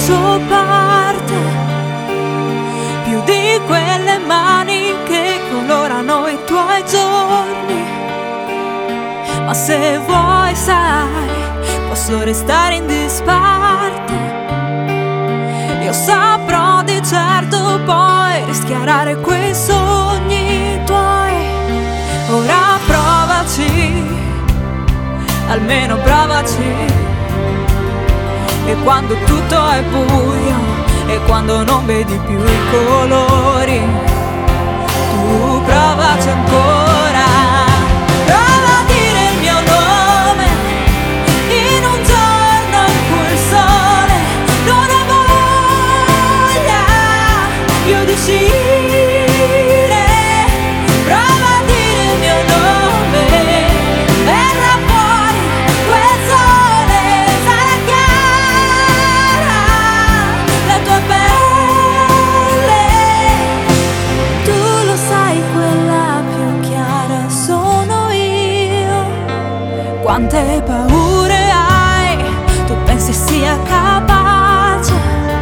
preso parte, più di quelle mani che colorano i tuoi giorni. Ma se vuoi, sai, posso restare in disparte. Io saprò di certo poi rischiarare quei sogni tuoi. Ora provaci, almeno provaci. E quando tutto è buio e quando non vedi più i colori, tu provaci ancora. Prova a dire il mio nome in un giorno in cui il sole non ha voglia più di uscire. Prova a dire il mio nome, verrà fuori quel sole, sarà chiara la tua pelle. Tu lo sai, quella più chiara sono io. Quante paure hai, tu pensi sia capace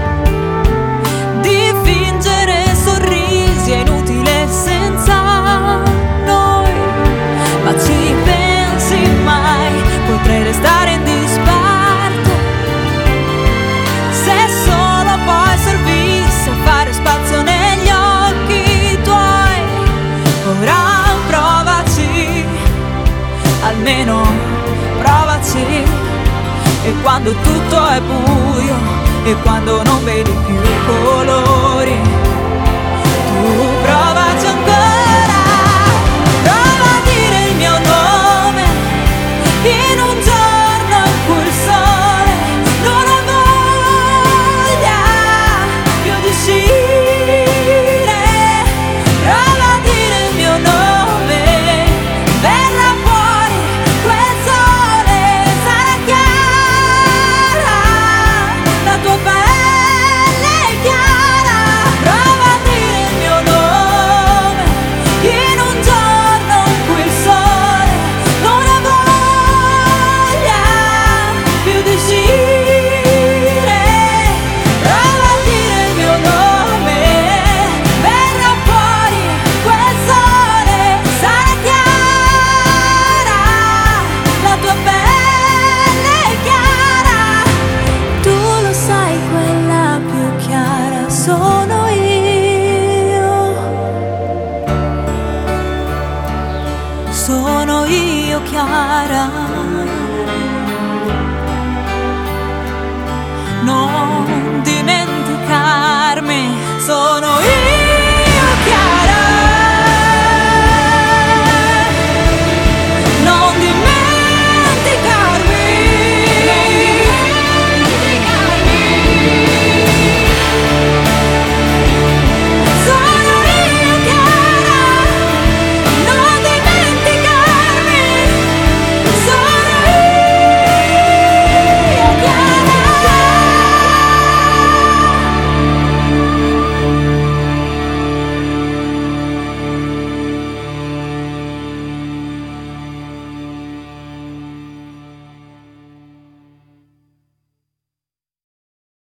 di fingere sorrisi, è inutile senza noi. Ma ci pensi mai, potrei restare in disparte se solo poi servisse a fare spazio negli occhi tuoi. Ora provaci, almeno provaci. E quando tutto è buio e quando non vedi più i colori, tu provaci ancora. Prova a dire il mio nome in un giorno in cui il sole non ha voglia più di uscire. Prova a dire il mio nome, verrà fuori quel sole, sarà chiara la tua pelle chiara. Prova a dire il mio nome in un giorno in cui il sole non ha voglia più di uscire. Prova a dire il mio nome, verrà fuori quel sole, sarà chiara la tua pelle chiara. Tu lo sai, quella più chiara sono io. Sono io chiara. No.